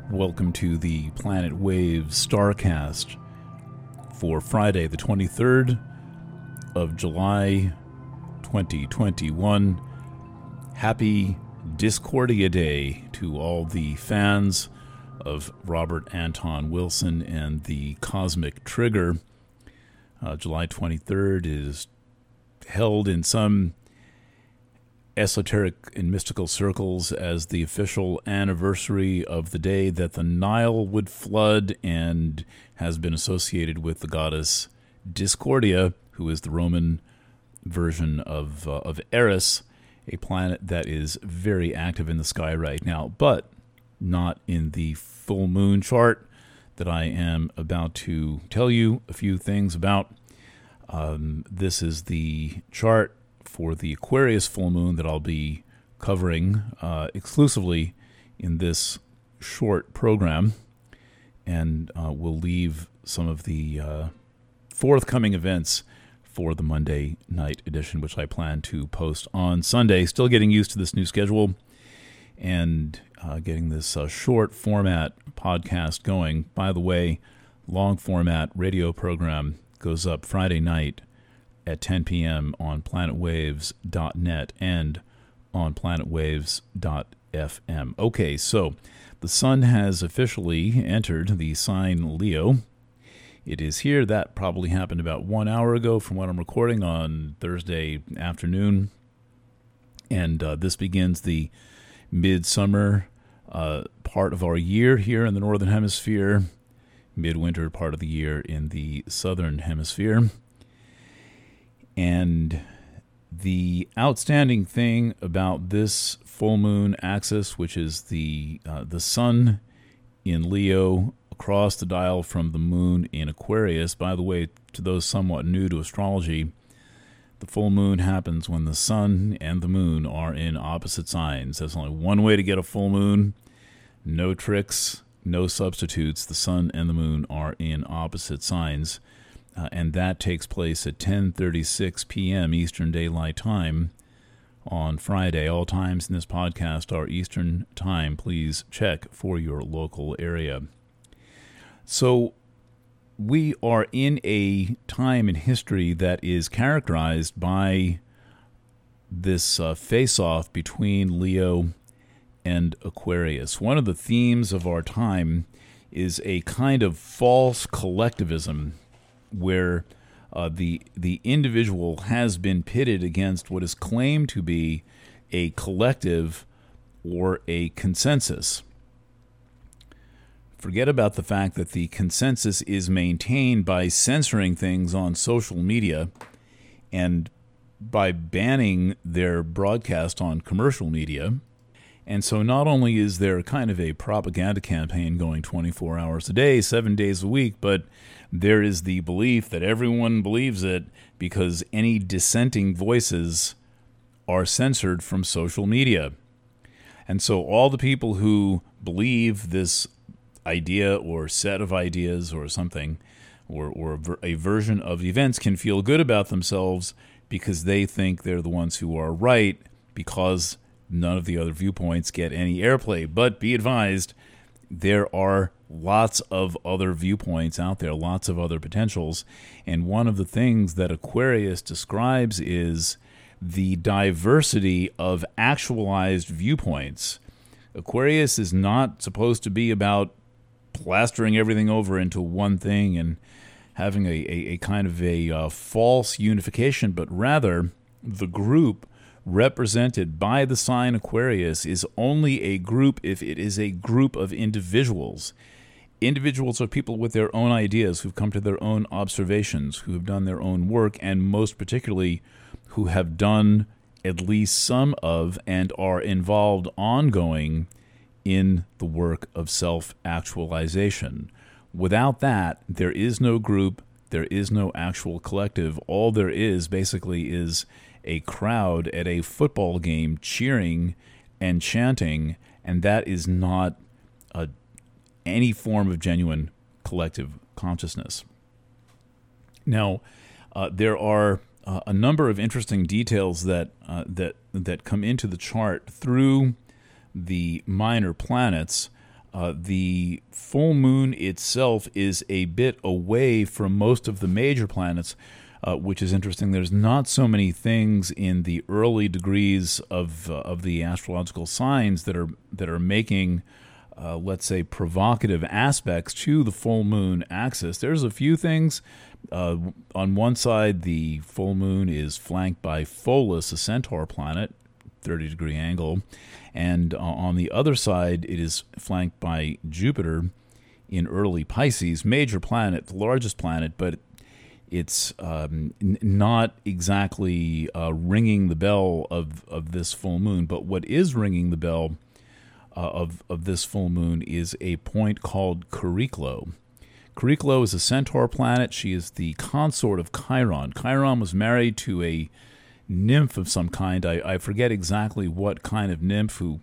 Welcome to the Planet Waves Starcast for Friday, the 23rd of July, 2021. Happy Discordia Day to all the fans of Robert Anton Wilson and the Cosmic Trigger. July 23rd is held in some esoteric and mystical circles as the official anniversary of the day that the Nile would flood, and has been associated with the goddess Discordia, who is the Roman version of Eris, a planet that is very active in the sky right now, but not in the full moon chart that I am about to tell you a few things about. This is the chart for the Aquarius full moon that I'll be covering exclusively in this short program, and we'll leave some of the forthcoming events for the Monday night edition, which I plan to post on Sunday. Still getting used to this new schedule and getting this short format podcast going. By the way, long format radio program goes up Friday night at 10 p.m. on planetwaves.net and on planetwaves.fm. Okay, so the sun has officially entered the sign Leo. It is here. That probably happened about 1 hour ago from what I'm recording on Thursday afternoon. And this begins the midsummer part of our year here in the Northern Hemisphere, midwinter part of the year in the Southern Hemisphere. And the outstanding thing about this full moon axis, which is the sun in Leo across the dial from the moon in Aquarius. By the way, to those somewhat new to astrology, the full moon happens when the sun and the moon are in opposite signs. There's only one way to get a full moon. No tricks, no substitutes. The sun and the moon are in opposite signs. And that takes place at 10:36 p.m. Eastern Daylight Time on Friday. All times in this podcast are Eastern Time. Please check for your local area. So we are in a time in history that is characterized by this face-off between Leo and Aquarius. One of the themes of our time is a kind of false collectivism, where the individual has been pitted against what is claimed to be a collective or a consensus. Forget about the fact that the consensus is maintained by censoring things on social media and by banning their broadcast on commercial media. And so not only is there kind of a propaganda campaign going 24 hours a day, 7 days a week, but there is the belief that everyone believes it because any dissenting voices are censored from social media. And so all the people who believe this idea or set of ideas or something, or a version of events, can feel good about themselves because they think they're the ones who are right, because none of the other viewpoints get any airplay. But be advised, there are lots of other viewpoints out there, lots of other potentials. And one of the things that Aquarius describes is the diversity of actualized viewpoints. Aquarius is not supposed to be about plastering everything over into one thing and having a kind of a false unification, but rather the group represented by the sign Aquarius is only a group if it is a group of individuals. Individuals are people with their own ideas, who've come to their own observations, who have done their own work, and most particularly who have done at least some of and are involved ongoing in the work of self-actualization. Without that, there is no group, there is no actual collective. All there is basically is a crowd at a football game cheering and chanting, and that is not any form of genuine collective consciousness. Now, there are a number of interesting details that come into the chart through the minor planets. The full moon itself is a bit away from most of the major planets, which is interesting. There's not so many things in the early degrees of the astrological signs that are making, let's say, provocative aspects to the full moon axis. There's a few things. On one side, the full moon is flanked by Pholus, a centaur planet, 30-degree angle, and on the other side, it is flanked by Jupiter in early Pisces, major planet, the largest planet, but it's not exactly ringing the bell of this full moon. But what is ringing the bell of this full moon is a point called Chariklo. Chariklo is a centaur planet. She is the consort of Chiron. Chiron was married to a nymph of some kind. I forget exactly what kind of nymph, who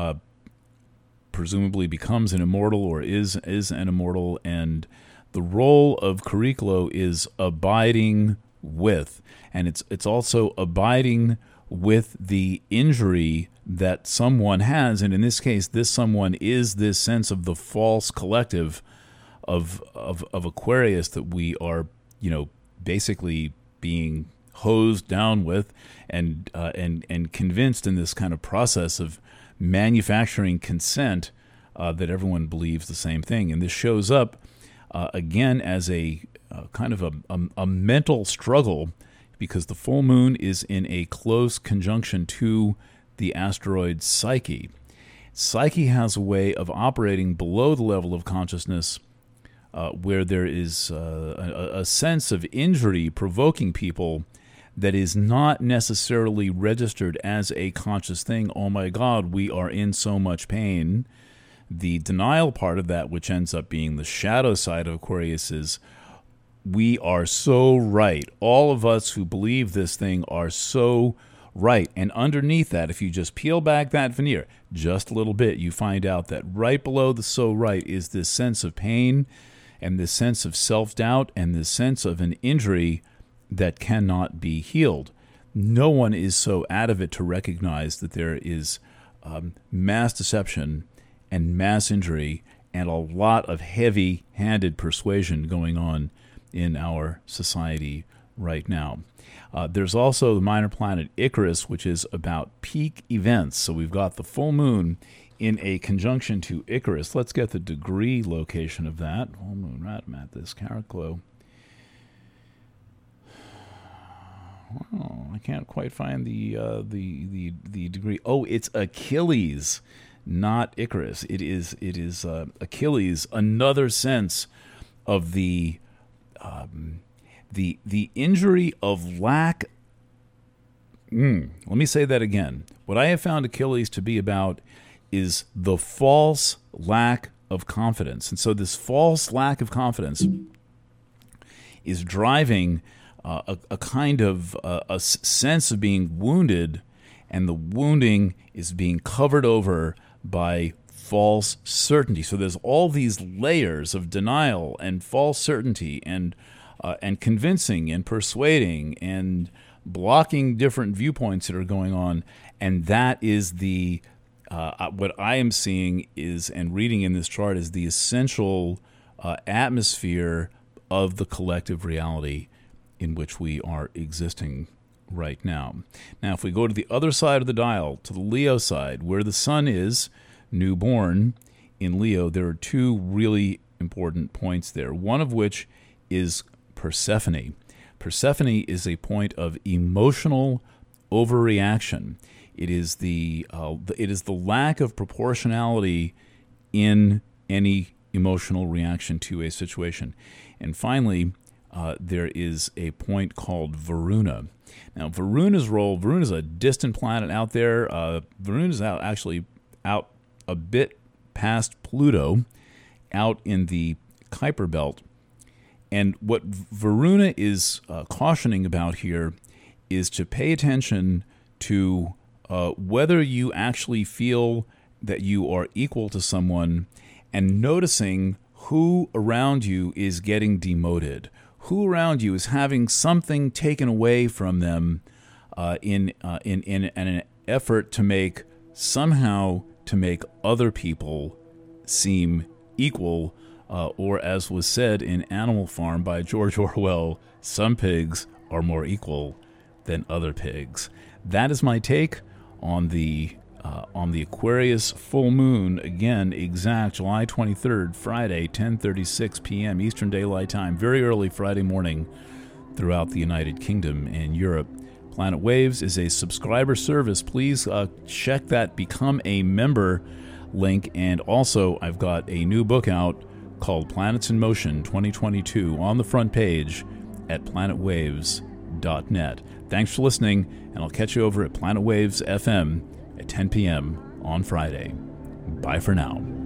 presumably becomes an immortal or is an immortal. And the role of Chariklo is abiding with, and it's also abiding with the injury that someone has. And in this case, this someone is this sense of the false collective of Aquarius that we are, basically being hosed down with and convinced in this kind of process of manufacturing consent that everyone believes the same thing. And this shows up again as a kind of a mental struggle, because the full moon is in a close conjunction to the asteroid Psyche. Psyche has a way of operating below the level of consciousness where there is a sense of injury provoking people that is not necessarily registered as a conscious thing. Oh my God, we are in so much pain. The denial part of that, which ends up being the shadow side of Aquarius, is we are so right. All of us who believe this thing are so right. And underneath that, if you just peel back that veneer just a little bit, you find out that right below the so right is this sense of pain and this sense of self-doubt and this sense of an injury that cannot be healed. No one is so out of it to recognize that there is mass deception and mass injury and a lot of heavy-handed persuasion going on in our society right now. There's also the minor planet Icarus, which is about peak events. So we've got the full moon in a conjunction to Icarus. Let's get the degree location of that. Full moon, right, I'm at this Chariklo. Well, I can't quite find the degree. Oh, it's Achilles, not Icarus. It is Achilles. Another sense of the injury of lack. Let me say that again. What I have found Achilles to be about is the false lack of confidence, and so this false lack of confidence is driving a kind of a sense of being wounded, and the wounding is being covered over by false certainty. So there's all these layers of denial and false certainty and convincing and persuading and blocking different viewpoints that are going on, and that is the what I am seeing is, and reading in this chart, is the essential atmosphere of the collective reality in which we are existing right now. Now, if we go to the other side of the dial, to the Leo side, where the sun is newborn in Leo, there are two really important points there, one of which is Persephone. Persephone is a point of emotional overreaction. It is the lack of proportionality in any emotional reaction to a situation. And finally, there is a point called Varuna. Now, Varuna's role, Varuna is a distant planet out there. Varuna is actually out a bit past Pluto, out in the Kuiper Belt. And what Varuna is cautioning about here is to pay attention to whether you actually feel that you are equal to someone, and noticing who around you is getting demoted, who around you is having something taken away from them in an effort to make other people seem equal, or as was said in Animal Farm by George Orwell, some pigs are more equal than other pigs. That is my take on the Aquarius full moon. Again, exact July 23rd, Friday, 10:36 p.m. Eastern Daylight Time, very early Friday morning throughout the United Kingdom and Europe. Planet Waves is a subscriber service. Please check that Become a Member link. And also, I've got a new book out called Planets in Motion 2022 on the front page at planetwaves.net. Thanks for listening, and I'll catch you over at Planet Waves FM at 10 p.m. on Friday. Bye for now.